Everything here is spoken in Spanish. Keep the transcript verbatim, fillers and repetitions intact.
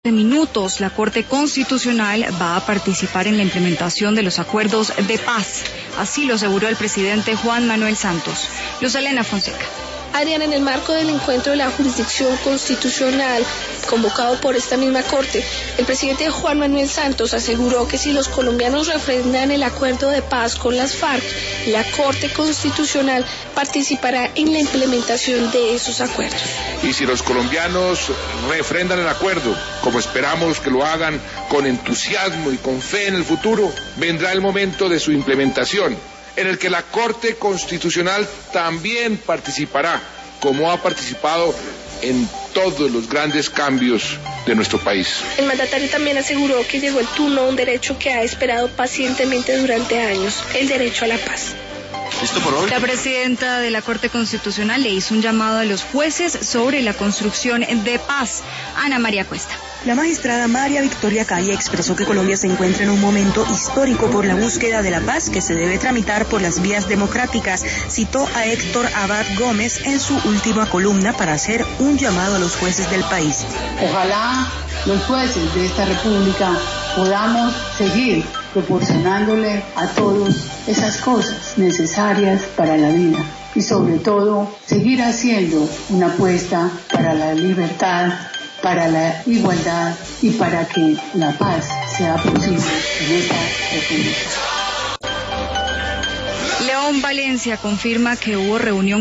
De minutos, la Corte Constitucional va a participar en la implementación de los acuerdos de paz. Así lo aseguró el presidente Juan Manuel Santos. Luz Elena Fonseca. Adrián, en el marco del encuentro de la jurisdicción constitucional convocado por esta misma Corte, el presidente Juan Manuel Santos aseguró que si los colombianos refrendan el acuerdo de paz con las FARC, la Corte Constitucional participará en la implementación de esos acuerdos. Y si los colombianos refrendan el acuerdo, como esperamos que lo hagan con entusiasmo y con fe en el futuro, vendrá el momento de su implementación, en el que la Corte Constitucional también participará, como ha participado en todos los grandes cambios de nuestro país. El mandatario también aseguró que llegó el turno a un derecho que ha esperado pacientemente durante años, el derecho a la paz. La presidenta de la Corte Constitucional le hizo un llamado a los jueces sobre la construcción de paz. Ana María Cuesta. La magistrada María Victoria Calle expresó que Colombia se encuentra en un momento histórico por la búsqueda de la paz que se debe tramitar por las vías democráticas. Citó a Héctor Abad Gómez en su última columna para hacer un llamado a los jueces del país. Ojalá los jueces de esta república podamos seguir proporcionándole a todos esas cosas necesarias para la vida y sobre todo seguir haciendo una apuesta para la libertad, para la igualdad y para que la paz sea posible en esta república. León Valencia confirma que hubo reunión